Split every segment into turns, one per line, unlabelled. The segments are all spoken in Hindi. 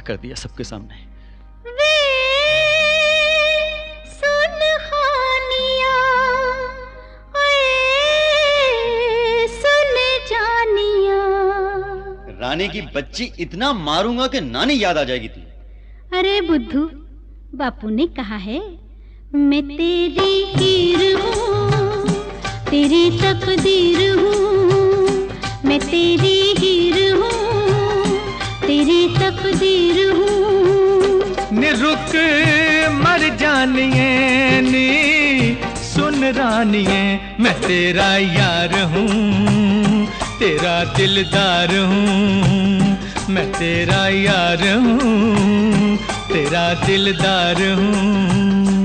कर दिया सबके सामने।
वे सुन खानिया, ओए सुन जानिया।
रानी की बच्ची, इतना मारूंगा कि नानी याद आ जाएगी तुझे।
अरे बुद्धू, बापू ने कहा है मैं तेरी हीर हूँ, तेरी तकदीर हूँ। मैं तेरी हीर हूँ, तेरी तकदीर हूँ।
निरुक मर जानिए नी सुन रानिए, मैं तेरा यार हूँ, तेरा दिलदार हूँ। मैं तेरा यार हूँ, तेरा दिलदार हूँ।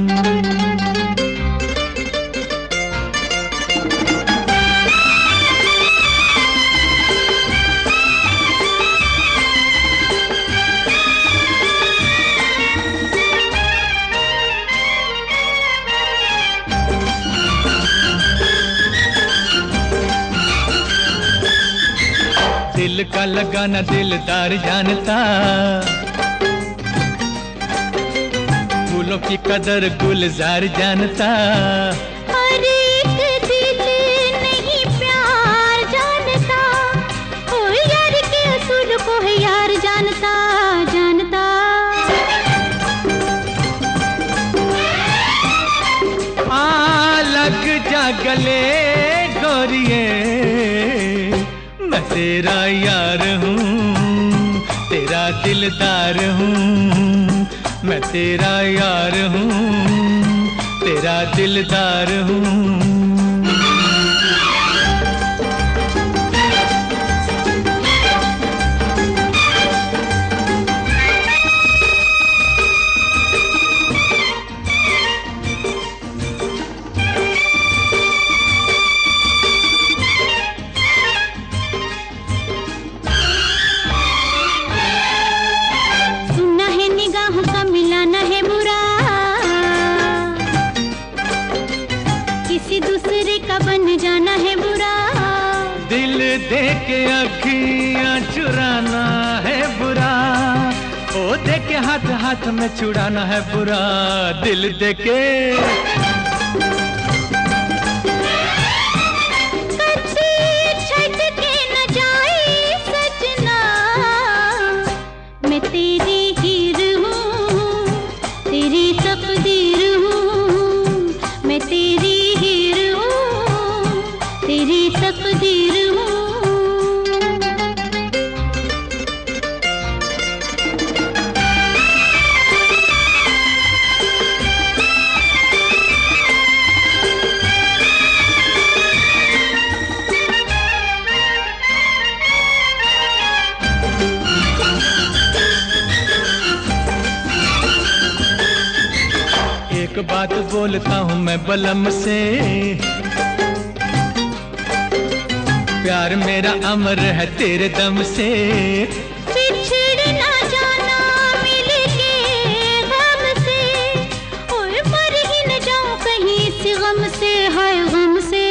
दिल का लगाना दिलदार जानता, फूलों की कदर गुलजार जानता।
हर एक दिल नहीं प्यार जानता, ओ यार के असूल को है यार जानता, जानता।
लग जा गले गोरिए, मैं तेरा यार हूँ, तेरा दिलदार हूँ। मैं तेरा यार हूँ, तेरा दिलदार हूँ।
किसी दूसरे का बन जाना है बुरा,
दिल दे के अखियां चुराना है बुरा। ओ दे के हाथ हाथ में छुड़ाना है बुरा, दिल दे के।
मैं तेरी हीर हूँ, तेरी तकदीर हूँ। मैं तेरी हीर हूँ, तेरी तकदीर हूँ।
एक बात बोलता हूँ मैं बलम से, प्यार मेरा अमर है तेरे दम से।
बिछड़ ना जाना मिल के गम से, और मर ही न जाऊं कहीं इस गम से, हाय गम से।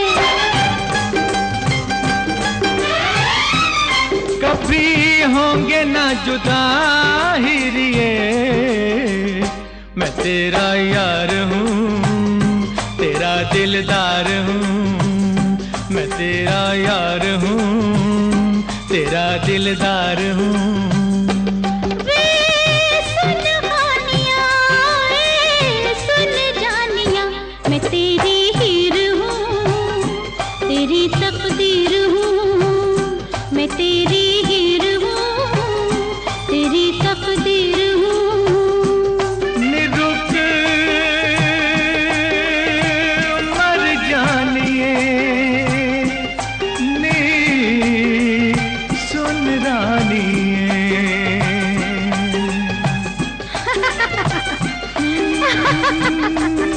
कभी होंगे ना जुदा हीरिए, मैं तेरा यार हूँ, तेरा दिलदार हूँ। मैं तेरा यार हूँ, तेरा दिलदार हूँ।
वे सुन खानिया, वे सुन जानिया। मैं तेरी हीर हूँ, तेरी तकदीर हूँ। मैं तेरी हीर हूँ, तेरी तकदीर हूँ।
रानी